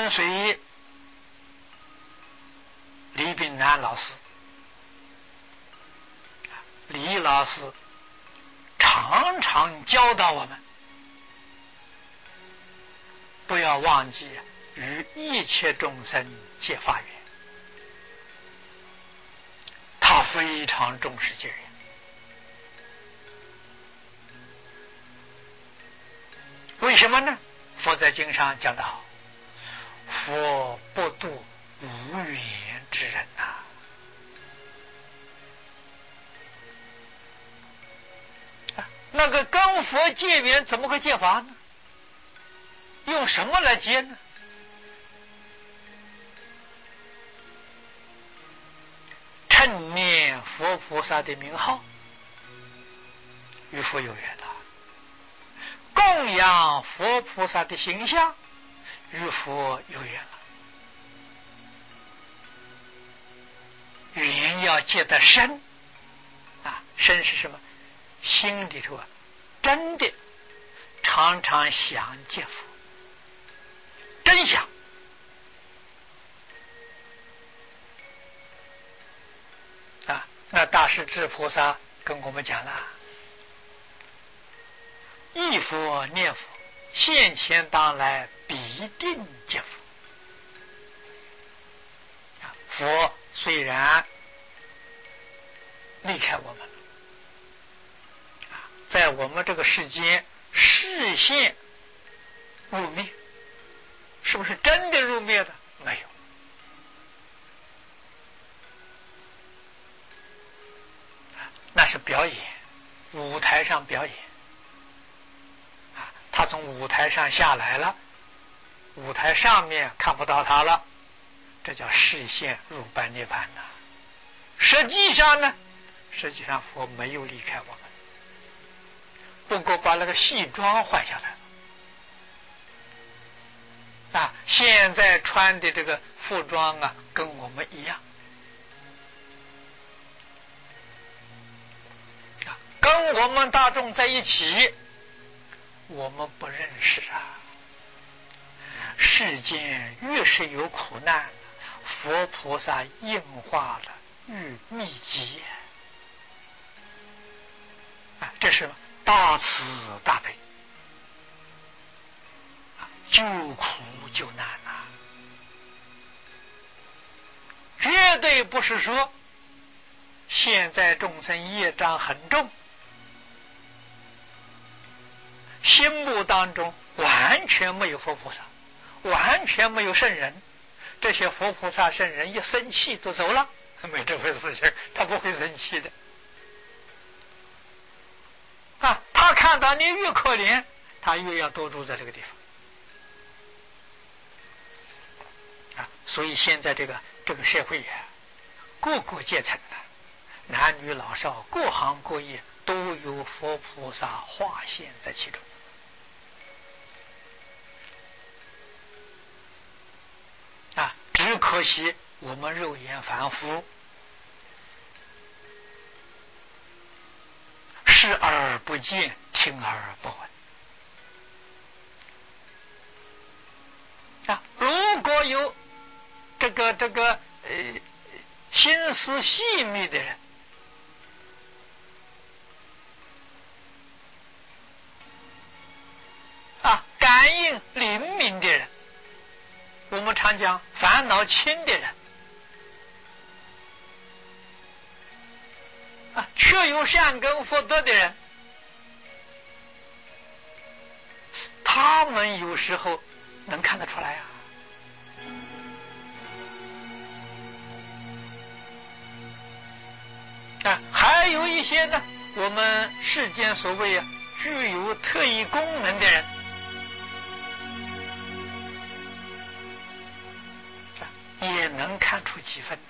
跟随李炳南老师、李老师常常教导我们，不要忘记与一切众生结法缘。他非常重视结缘。为什么呢？佛在经上讲得好，佛不度无缘之人呐。那个跟佛结缘怎么个结法呢？用什么来结呢？称念佛菩萨的名号，与佛有缘了；供养佛菩萨的形象，与佛有缘了。缘要结得深啊，深是什么？心里头真的常常想见佛，真想。那大势至菩萨跟我们讲了，忆佛念佛，现前当来必定见佛。佛虽然离开我们，在我们这个世间视线入灭，是不是真的入灭的？没有。那是表演，舞台上表演。他从舞台上下来了，舞台上面看不到他了，这叫视线入般涅槃呐。实际上呢，佛没有离开我们，不过把那个戏装换下来了。现在穿的这个服装啊，跟我们一样。跟我们大众在一起，我们不认识啊。世间越是有苦难，佛菩萨应化了愈密集。这是大慈大悲，救苦救难啊！绝对不是说现在众生业障很重，心目当中完全没有佛菩萨，完全没有圣人，这些佛菩萨圣人一生气就走了，没这回事情，他不会生气的。他看到你越可怜，他越要多住在这个地方。所以现在这个社会各个阶层的男女老少，各行各业都有佛菩萨化现在其中。只可惜我们肉眼凡夫，视而不见，听而不闻。如果有这个心思细密的人，感应灵敏的人，我们常讲烦恼轻的人，确有善根福德的人，他们有时候能看得出来还有一些呢，我们世间所谓具有特异功能的人，也能看出几分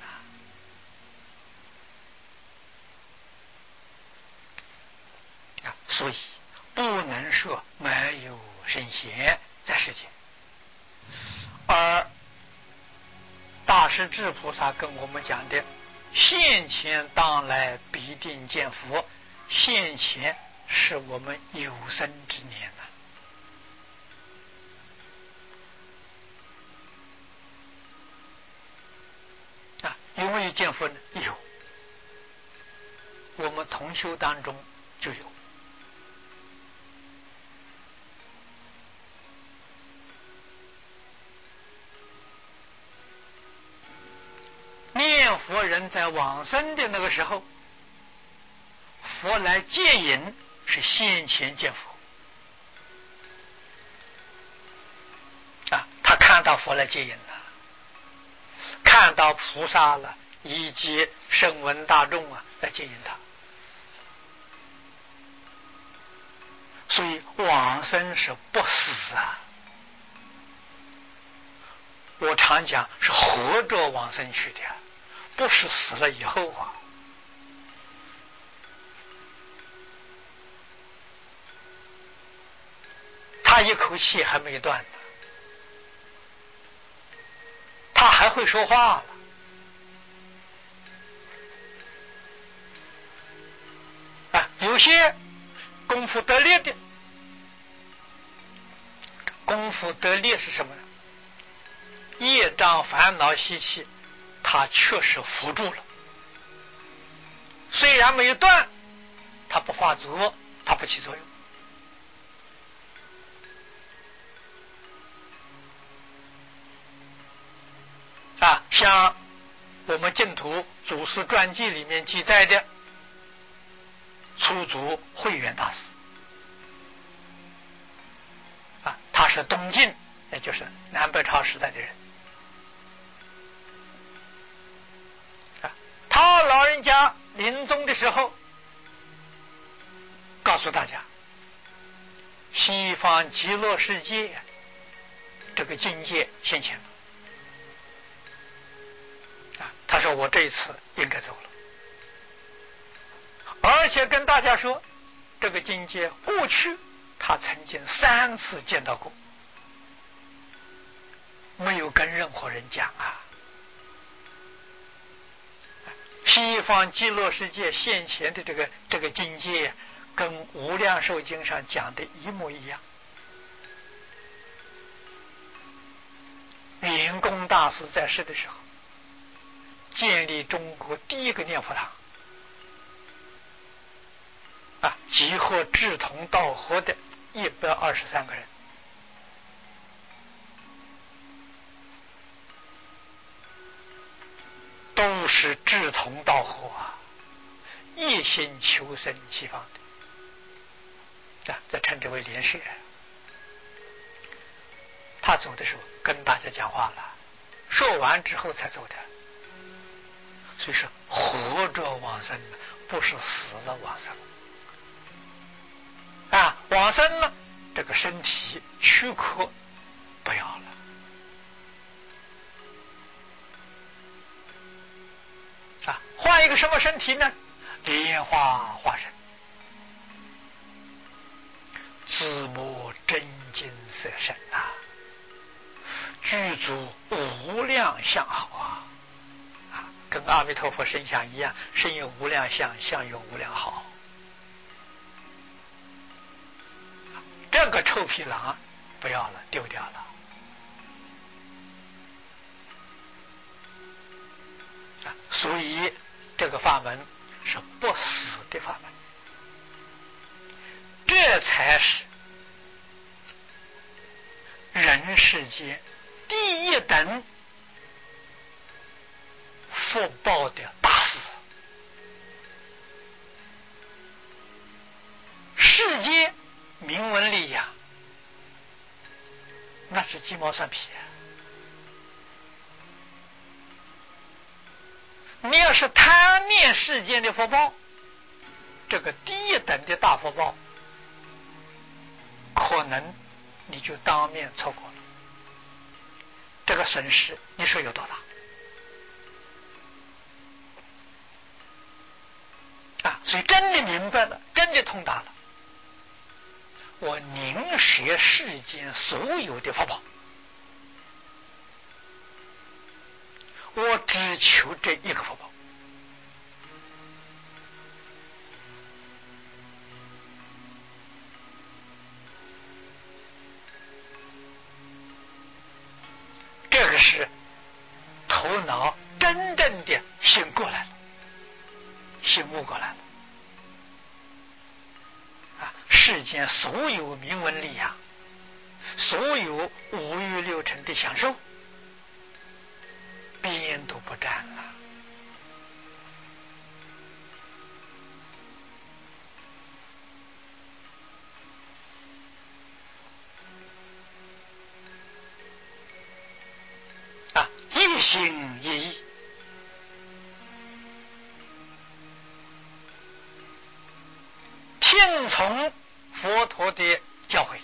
所以不能说没有圣贤在世间。而大势至菩萨跟我们讲的现前当来必定见佛，现前是我们有生之年见佛呢？有，我们同修当中就有。念佛人在往生的那个时候，佛来接引，是现前见佛啊，他看到佛来接引了，看到菩萨了，以及声闻大众啊来接引他，所以往生是不死啊。我常讲是活着往生去的，不是死了以后啊。他一口气还没断呢，他还会说话了。有些功夫得力的，功夫得力是什么呢？业障烦恼习气，他确实扶住了。虽然没有断，他不发作，他不起作用。像我们净土祖师传记里面记载的初祖慧远大师他是东晋，也就是南北朝时代的人他老人家临终的时候告诉大家，西方极乐世界这个境界现前了。他说我这一次应该走了，而且跟大家说，这个境界过去他曾经3次见到过，没有跟任何人讲啊。西方极乐世界现前的这个境界，跟《无量寿经》上讲的一模一样。圆光大师在世的时候，建立中国第一个念佛堂集合志同道合的123个人，都是志同道合一心求生西方的这称之为莲社。他走的时候跟大家讲话了，说完之后才走的。所以说活着往生，不是死了往生往生了，这个身体躯壳不要了换一个什么身体呢？莲花化身，自摸真金色身具足无量相好跟阿弥陀佛身相一样，身有无量相，相有无量好。这个臭皮囊不要了，丢掉了所以这个法门是不死的法门，这才是人世间第一等福报的大事。世间名闻利养，那是鸡毛蒜皮你要是贪念世间的福报，这个第一等的大福报，可能你就当面错过了，这个损失你说有多大所以真的明白了，真的通达了，我宁舍世间所有的福报，我只求这一个福报。这个是头脑真正的醒过来了，醒悟过来了。世间所有名闻利养，所有五欲六尘的享受，边都不沾了。一心一意，听从佛陀的教诲，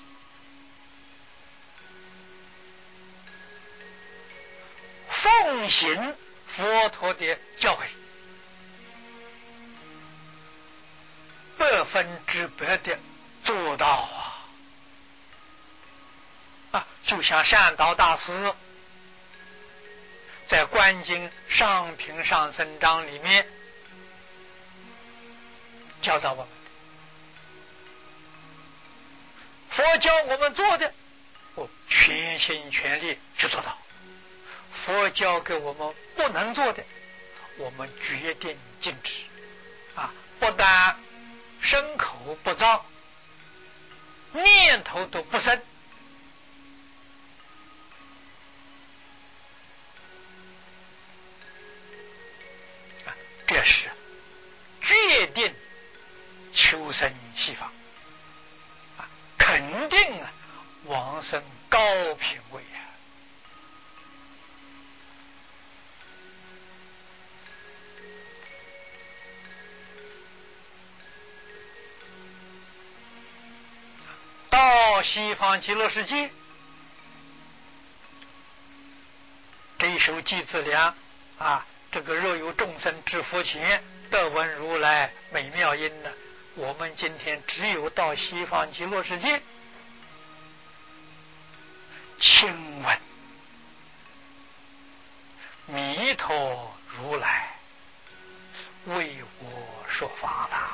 奉行佛陀的教诲，100%的做到就像善导大师在《观经上品上僧章》里面教导我们，佛教我们做的，全心全力去做到；佛教给我们不能做的，我们决定禁止。不但身口不造，念头都不生。这是决定求生西方，肯定往生高品位到西方极乐世界，这一首偈子良这个若有众生至佛前，得闻如来美妙音呢，我们今天只有到西方极乐世界亲闻弥陀如来为我说法的。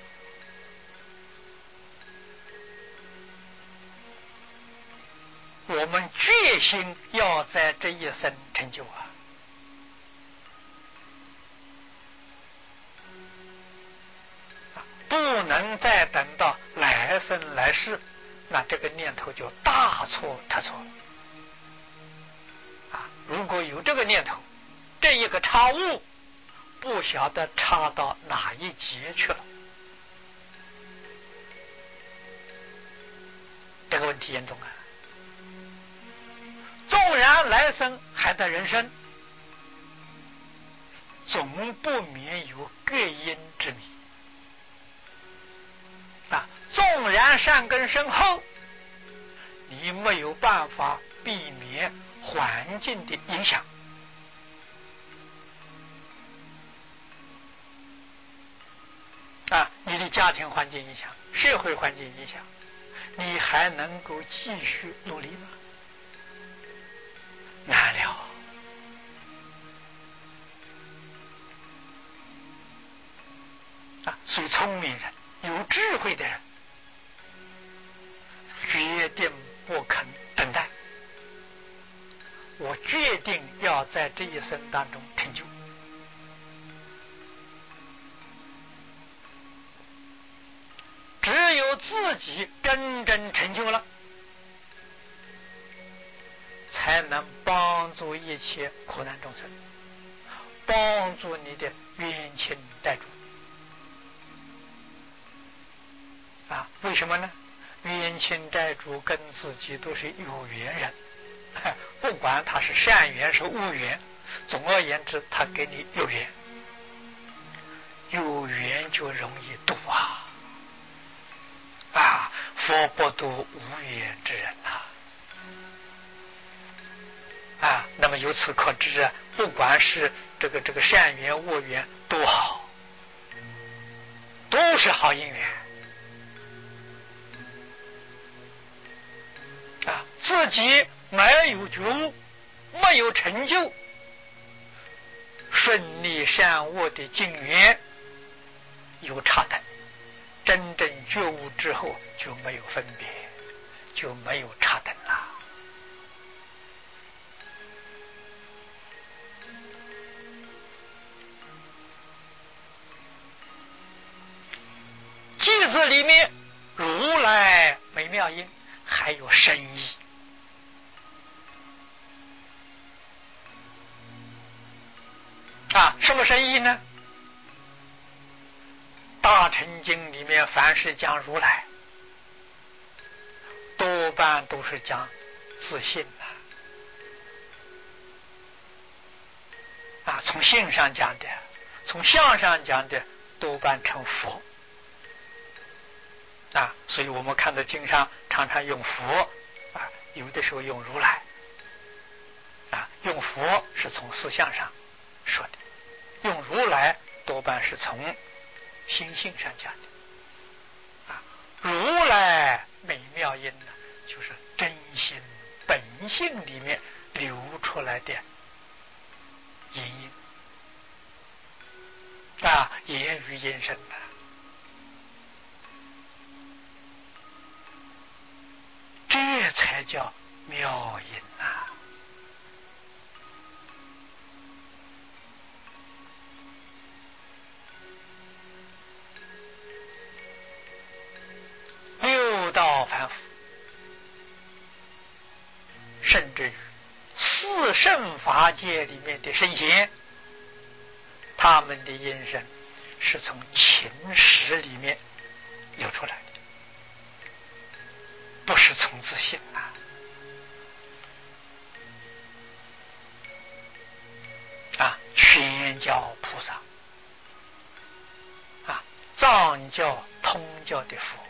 我们决心要在这一生成就不能再等到来生来世，那这个念头就大错特错了如果有这个念头，这一个差误不晓得差到哪一节去了，这个问题严重纵然来生还得人生，总不免有各因之迷纵然善根深厚，你没有办法避免环境的影响你的家庭环境影响，社会环境影响，你还能够继续努力吗？难了所以聪明人、有智慧的人决定不肯等待，我决定要在这一生当中成就。只有自己真正成就了，才能帮助一切苦难众生，帮助你的冤亲债主为什么呢？冤亲债主跟自己都是有缘人，不管他是善缘是恶缘，总而言之他给你有缘，有缘就容易度佛不度无缘之人那么由此可知不管是这个善缘恶缘都好，都是好因缘自己没有觉悟，没有成就，顺利善恶的境缘有差等，真正觉悟之后就没有分别，就没有差等了字里面如来美妙音还有深意啊！什么深意呢？大乘经里面凡是讲如来，多半都是讲自信啊，从性上讲的，从相上讲的，多半成佛啊。所以我们看到经上常常用佛啊，有的时候用如来啊，用佛是从思相上说的，用如来多半是从心性上讲的啊。如来美妙音呢，就是真心本性里面流出来的音啊，言语音声啊，这才叫妙音啊！六道凡夫，甚至于四圣法界里面的圣贤，他们的音声是从情识里面流出来的，不是从自性啊！全教菩萨啊，藏教、通教的佛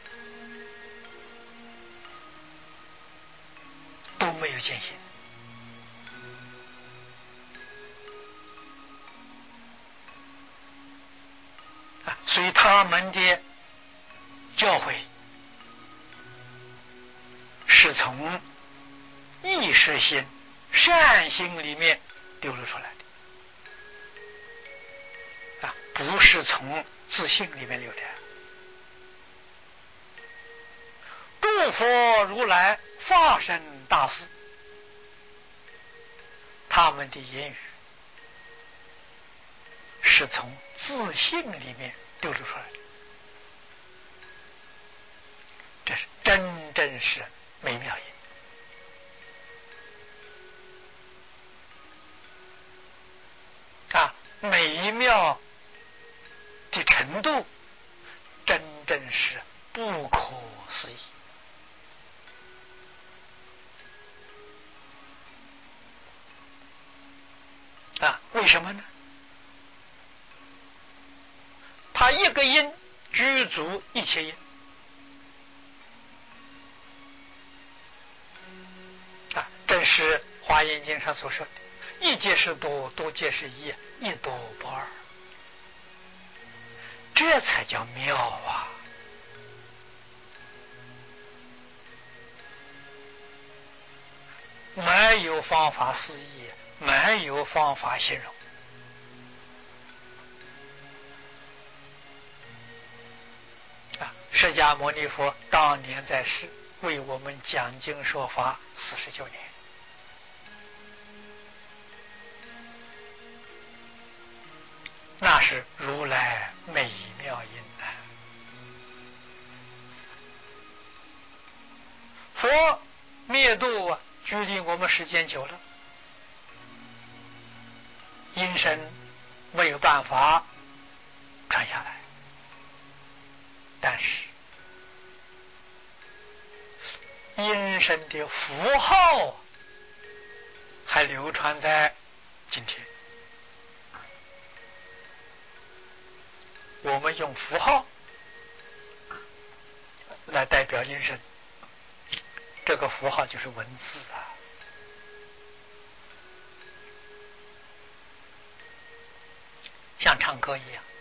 都没有见性啊，所以他们的教诲是从意识心、善心里面流露出来的啊，不是从自性里面流的。诸佛如来法身大士，他们的言语是从自性里面流露出来的，这是真正是美妙音啊！美妙的程度真正是不可思议啊！为什么呢？他一个音具足一切音啊！正是华严经上所说的一皆是多，多皆是一，一多不二，这才叫妙啊！没有方法思议，没有方法形容啊！释迦牟尼佛当年在世，为我们讲经说法49年，那是如来美妙音啊！佛灭度啊，距离我们时间久了，音声没有办法传下来，但是音声的符号还流传在今天。我们用符号来代表音声，这个符号就是文字啊。像唱歌一样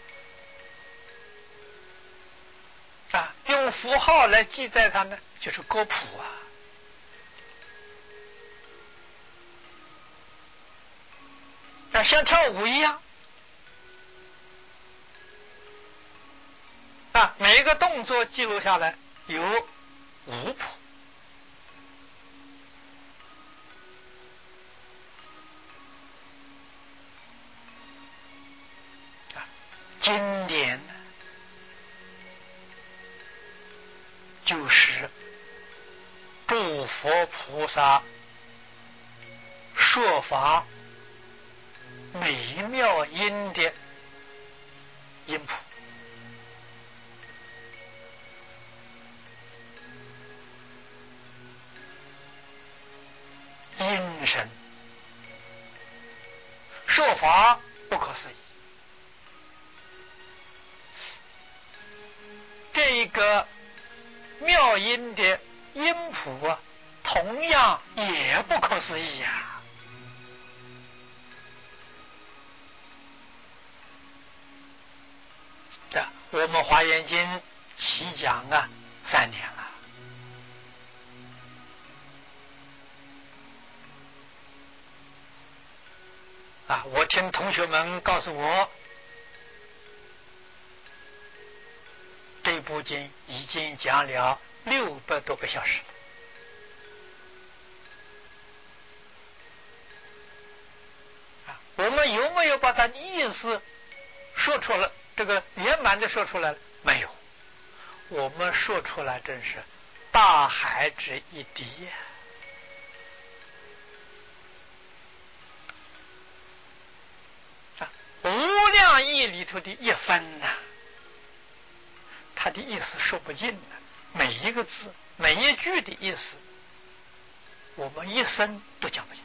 啊，用符号来记载它呢，就是歌谱啊，像跳舞一样啊，每一个动作记录下来有舞谱啊，经典就是诸佛菩萨说法美妙音的音谱。音声说法不可思议，这个妙音的音谱啊，同样也不可思议呀。我们华严经起讲啊3年了啊，我听同学们告诉我，这部经已经讲了600多个小时啊，我们有没有把它的意思说出来？这个圆满的说出来了没有？我们说出来真是大海之一滴呀！无量义里头的一分呐，它的意思说不尽的，每一个字每一句的意思，我们一生都讲不尽。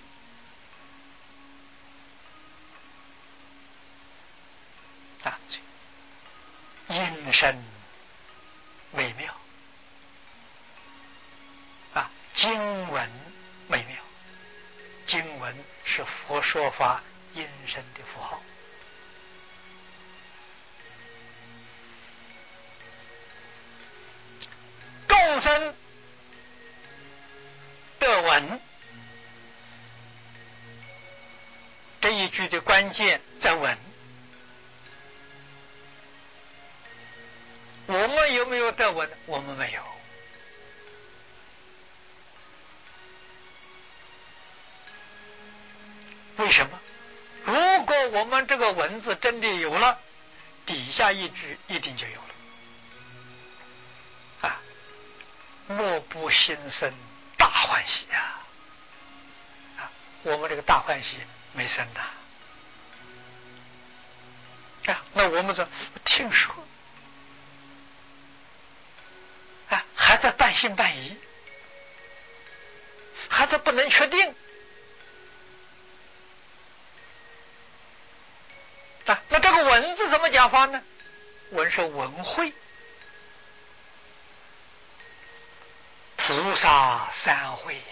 啊，音声美妙啊，经文美妙，经文是佛说法音声的符号。众生得闻，这一句的关键在闻。我们有没有得闻？我们没有。为什么？如果我们这个文字真的有了，底下一句一定就有了啊！莫不心生大欢喜啊！我们这个大欢喜没生的啊，那我们说听说啊，还在半信半疑，还在不能确定啊。那这个文字怎么讲法呢？文是文慧，菩萨三会呀。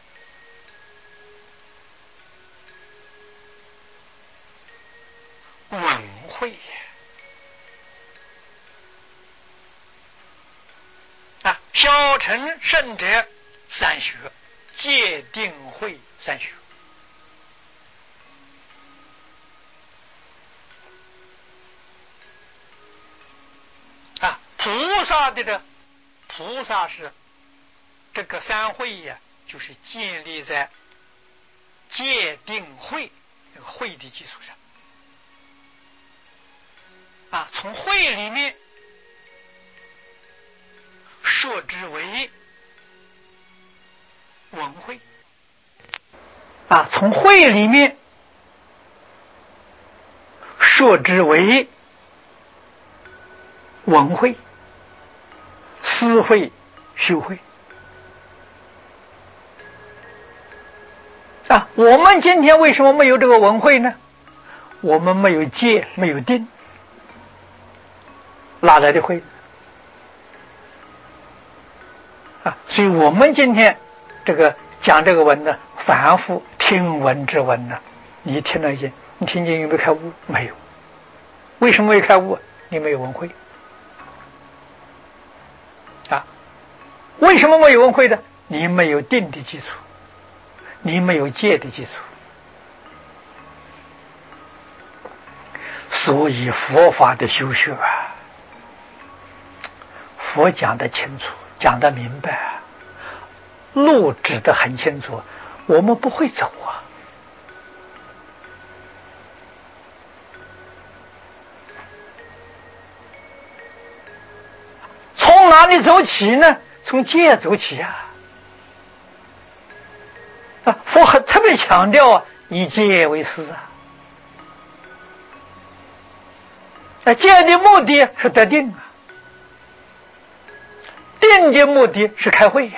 文慧啊，小乘圣者3学，戒定慧3学啊，菩萨是这个3会呀，就是建立在戒定慧这个慧的基础上啊，从慧里面说之为文慧啊，从慧里面说之为文慧、思慧、修慧啊。我们今天为什么没有这个文慧呢？我们没有戒，没有定，哪来的慧啊？所以我们今天这个讲这个文呢，反复听闻之文呢，你听了见，你听见有没有开悟？没有。为什么没有开悟？你没有文慧啊。为什么没有文慧的？你没有定的基础，你没有戒的基础。所以佛法的修学啊，佛讲得清楚，讲得明白，路指得很清楚，我们不会走啊。从哪里走起呢？ 从戒走起佛还特别强调以戒为师戒的目的是得定定的目的是开慧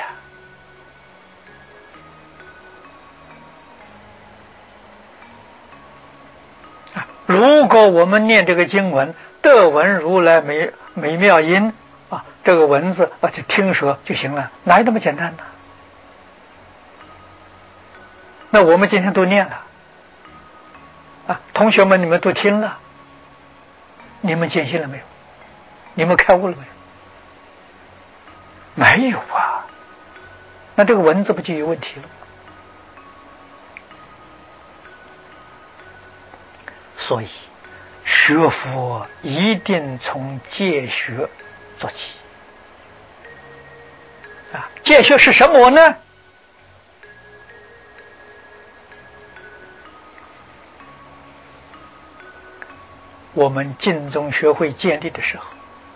如果我们念这个经文，得闻如来美妙音这个文字就听说就行了，哪有那么简单呢？那我们今天都念了同学们你们都听了，你们见性了没有？你们开悟了没有？没有那这个文字不就有问题了？所以学佛一定从戒学做起戒学是什么呢？我们净宗学会建立的时候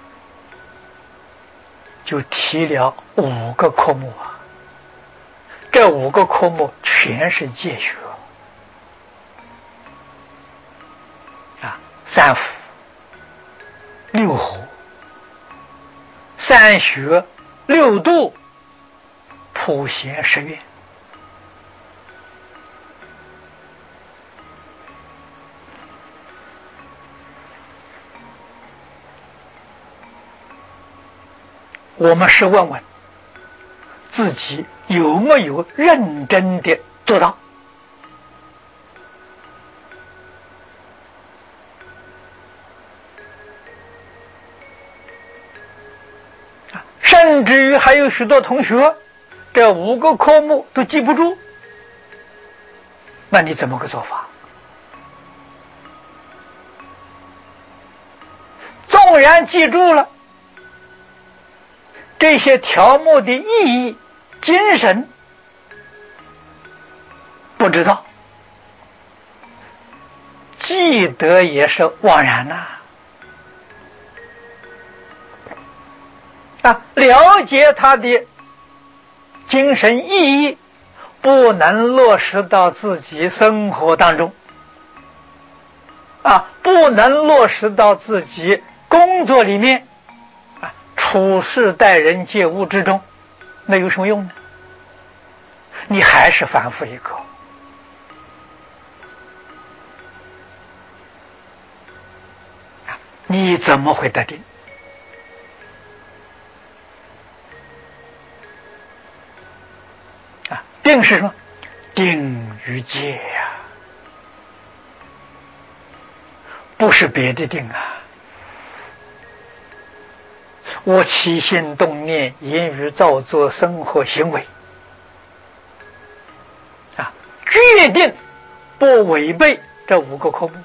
就提了5个科目这5个科目全是戒学三福、6和、3学、6度、普贤10愿。我们是问问自己有没有认真的做到甚至于还有许多同学这5个科目都记不住，那你怎么个做法？纵然记住了这些条目的意义精神不知道，记得也是枉然了解它的精神意义不能落实到自己生活当中不能落实到自己工作里面处事待人接物之中，那有什么用呢？你还是反复一个你怎么会得定？定是什么？定于戒不是别的定我起心动念、言语造作、生活行为决定不违背这5个科目，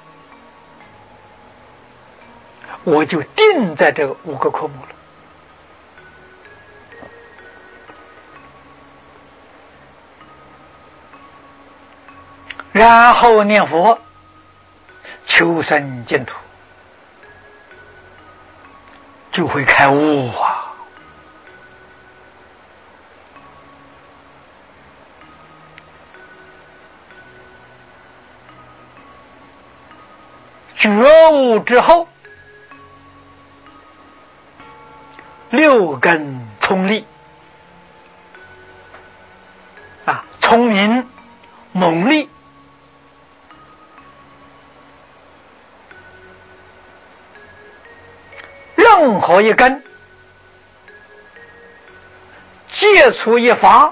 我就定在这5个科目了。然后念佛求生净土，就会开悟觉悟之后6根聪利聪明猛力任何一根接触一法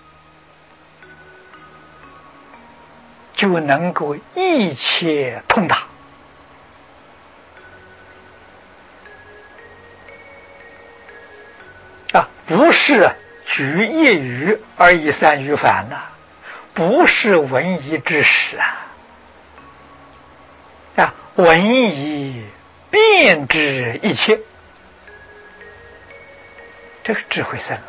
就能够一切通达不是举一语而以3语反不是文艺之识文艺遍知一切，这个智慧深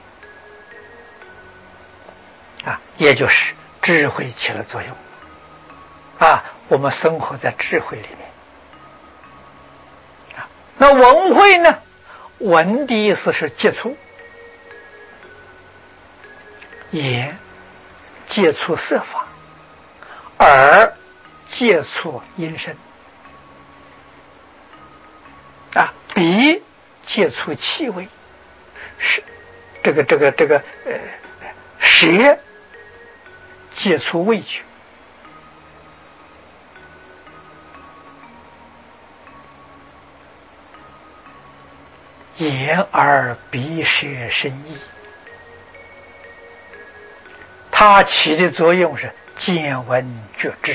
也就是智慧起了作用我们生活在智慧里面那文慧呢？文的意思是接触眼接触色法，耳接触音声，鼻接触气味，是舌接触味觉，眼耳鼻舌身意，它起的作用是见闻觉知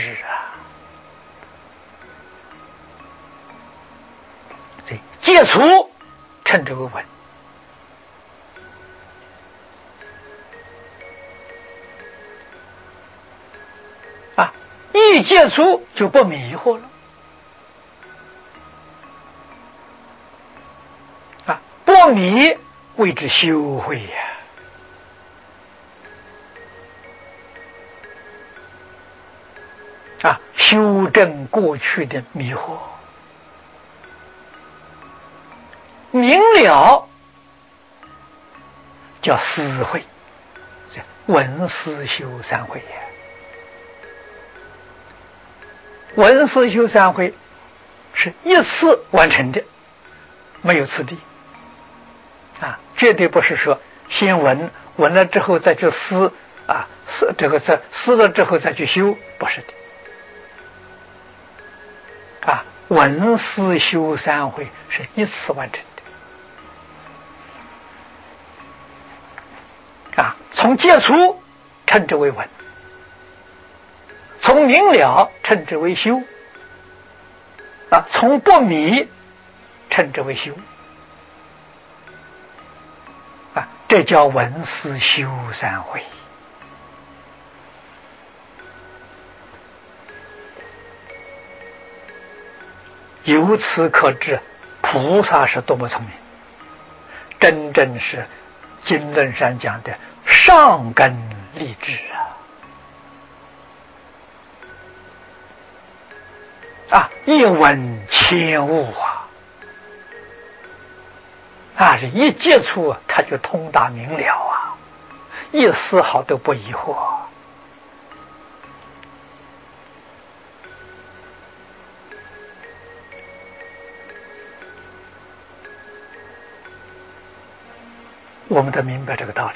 这接触称之为闻一接触就不迷惑了不迷谓之修慧修正过去的迷惑，明了叫思慧，闻思修三慧闻思修三慧是一次完成的，没有次第绝对不是说先闻了之后再去思思了之后再去修，不是的闻思修三慧是一次完成的从接触称之为闻，从明了称之为修从不迷称之为修这叫闻思修三慧。由此可知菩萨是多么聪明，真正是经论上讲的上根立志一闻千悟这一接触他就通达明了一丝毫都不疑惑我们得明白这个道理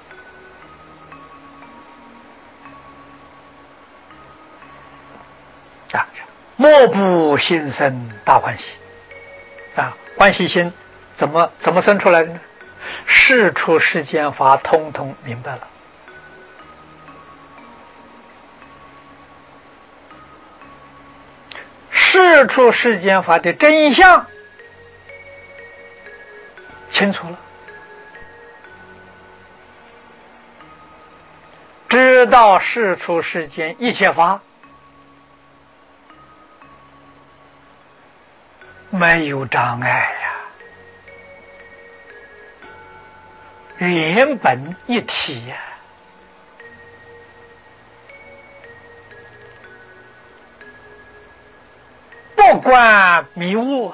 莫不心生大欢喜欢喜心怎么生出来的呢？事出世间法通通明白了事出世间法的真相清楚了，知道事出世间一切法没有障碍原本一体不关迷雾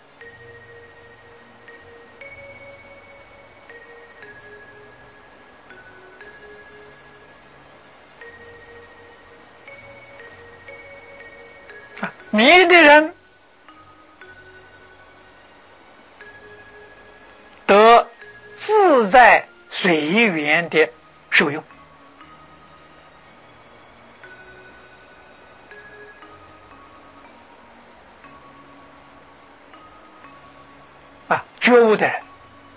迷的人得自在随缘的受用觉悟的人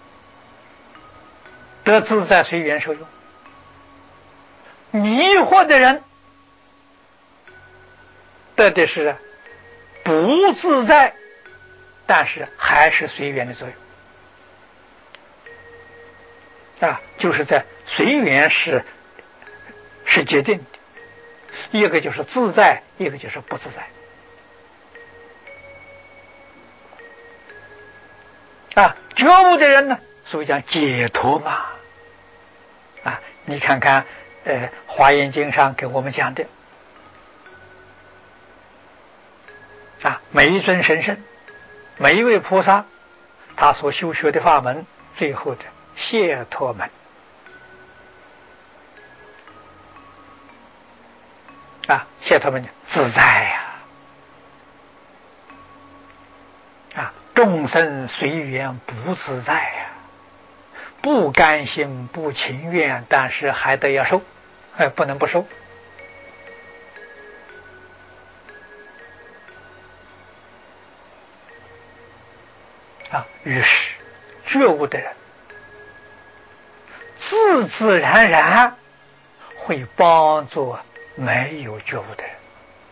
得自在随缘受用，迷惑的人得的是不自在，但是还是随缘的作用就是在随缘是决定的，一个就是自在，一个就是不自在觉悟的人呢，所以讲解脱嘛你看看华严经上给我们讲的每一尊神圣，每一位菩萨他所修学的法门最后的解脱门解脱门自在呀！众生随缘不自在呀，不甘心不情愿，但是还得要受，不能不受。于是觉悟的人自自然然会帮助没有觉悟的人。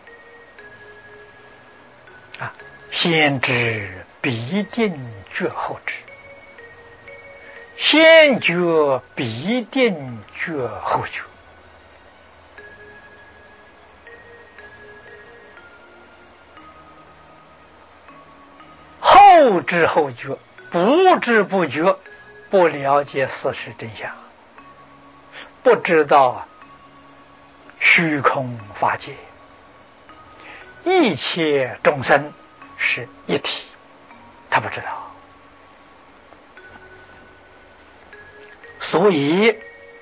先知必定觉后知，先觉必定觉后觉。后知后觉，不知不觉，不了解事实真相，不知道虚空法界，一切众生是一体，他不知道，所以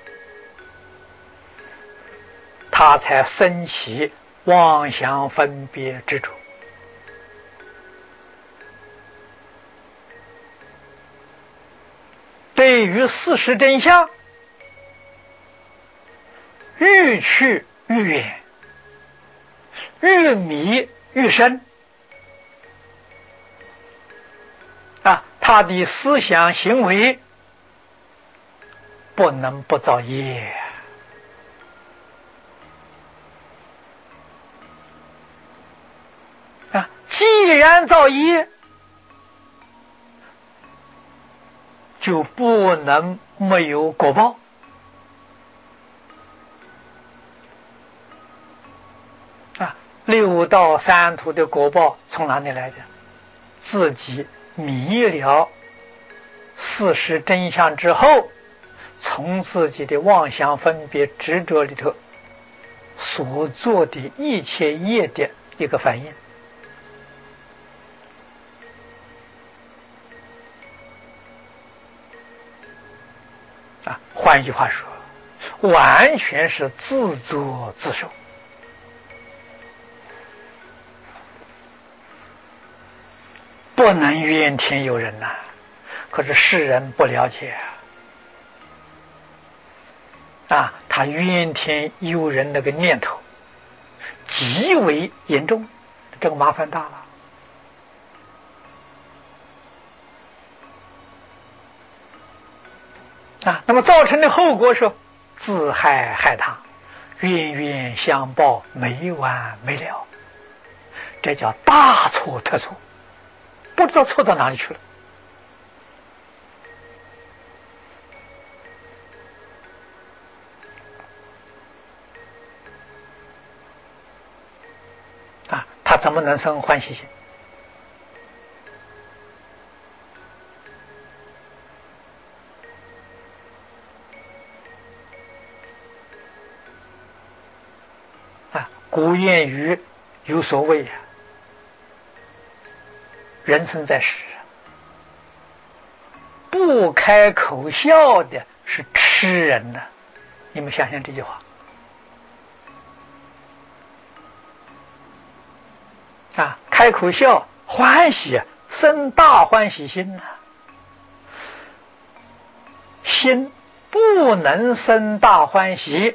他才生起妄想分别执着。对于事实真相，愈去愈远，愈迷愈深。他的思想行为不能不造业。既然造业，就不能没有果报。六道三途的果报从哪里来的？自己迷了事实真相之后，从自己的妄想分别执着里头所做的一切业的一个反应。换句话说，完全是自作自受。不能怨天尤人呐，可是世人不了解他怨天尤人那个念头极为严重，这个麻烦大了那么造成的后果是自害害他，冤冤相报，没完没了，这叫大错特错，不知道错到哪里去了。他怎么能生欢喜心？古谚语有所谓人生在世，不开口笑的是痴人呐。你们想想这句话开口笑欢喜，生大欢喜心呐。心不能生大欢喜，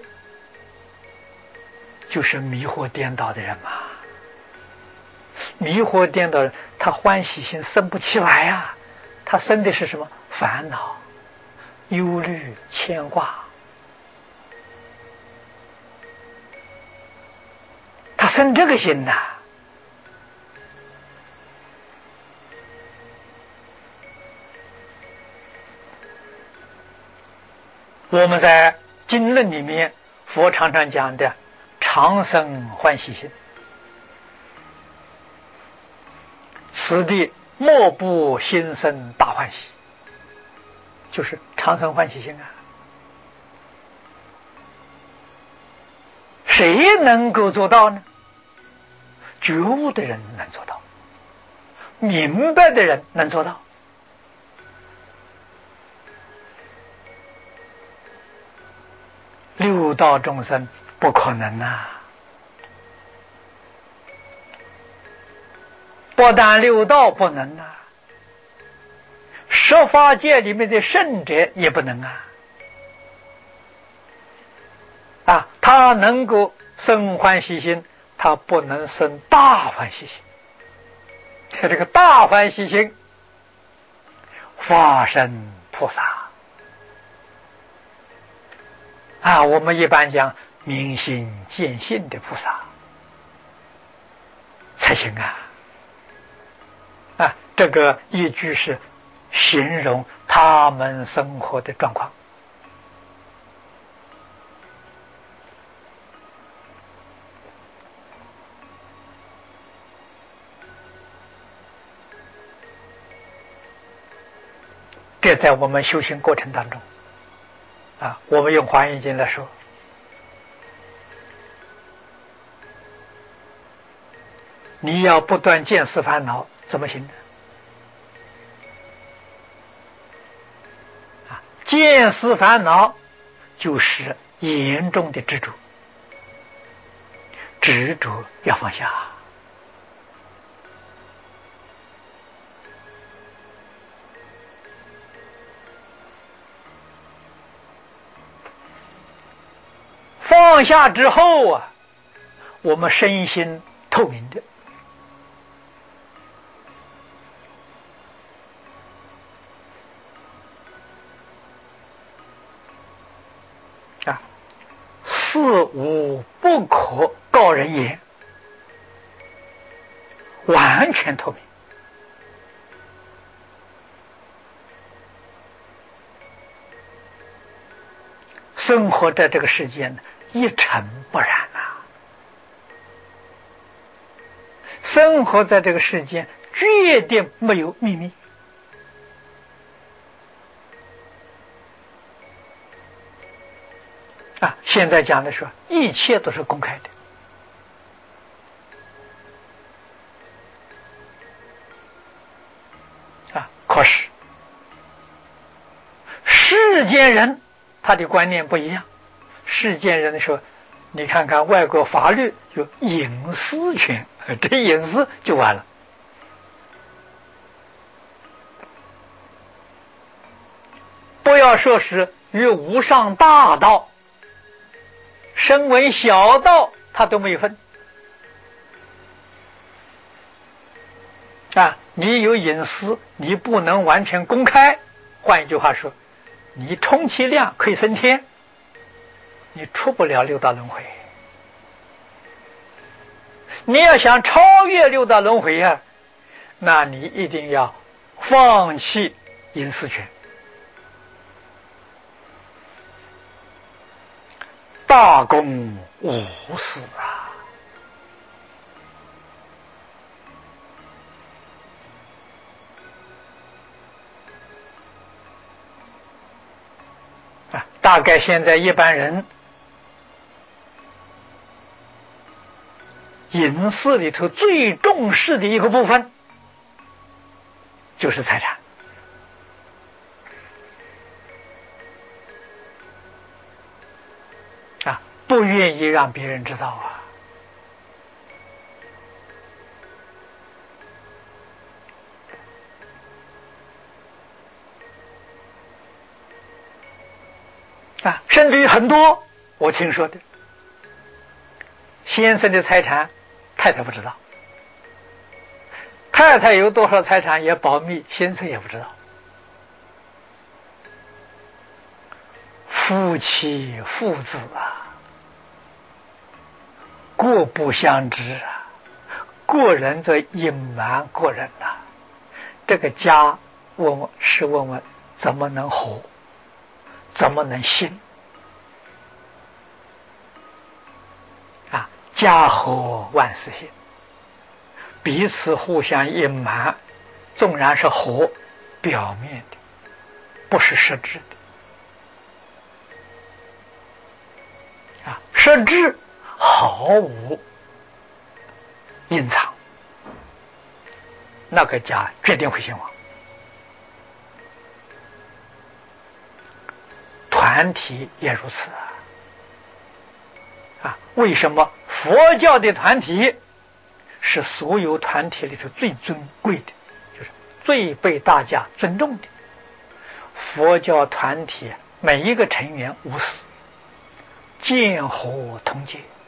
就是迷惑颠倒的人嘛。迷惑颠倒人，他欢喜心生不起来他生的是什么？烦恼、忧虑、牵挂。他生这个心我们在经论里面，佛常常讲的常生欢喜心，此地莫不心生大欢喜，就是常生欢喜心谁能够做到呢？觉悟的人能做到，明白的人能做到。六道众生不可能不但六道不能啊，十法界里面的圣者也不能啊。他能够生欢喜心，他不能生大欢喜心。这个大欢喜心，化身菩萨我们一般讲明心见性的菩萨才行这个一句是形容他们生活的状况。这在我们修行过程当中我们用华严经来说，你要不断见思烦恼怎么行呢？见思烦恼就是严重的执着，执着要放下。放下之后我们身心透明的事无不可告人言，完全透明。生活在这个世界呢，一尘不染生活在这个世界绝对没有秘密现在讲的说一切都是公开的可是世间人他的观念不一样。世间人说，你看看外国法律有隐私权，这隐私就完了。不要说是与无上大道，声闻小道他都没有分你有隐私，你不能完全公开。换一句话说，你充其量可以升天，你出不了六道轮回。你要想超越六道轮回那你一定要放弃隐私权。大公无私大概现在一般人隐私里头最重视的一个部分就是财产不愿意让别人知道甚至于很多我听说的先生的财产太太不知道，太太有多少财产也保密，先生也不知道。夫妻父子各不相知个人在隐瞒个人这个家问问怎么能活，怎么能兴家和万事兴，彼此互相隐瞒，纵然是和表面的，不是实质的实质毫无隐藏，那个家决定会兴亡。团体也如此为什么佛教的团体是所有团体里头最尊贵的，就是最被大家尊重的。佛教团体每一个成员无私，见和同结。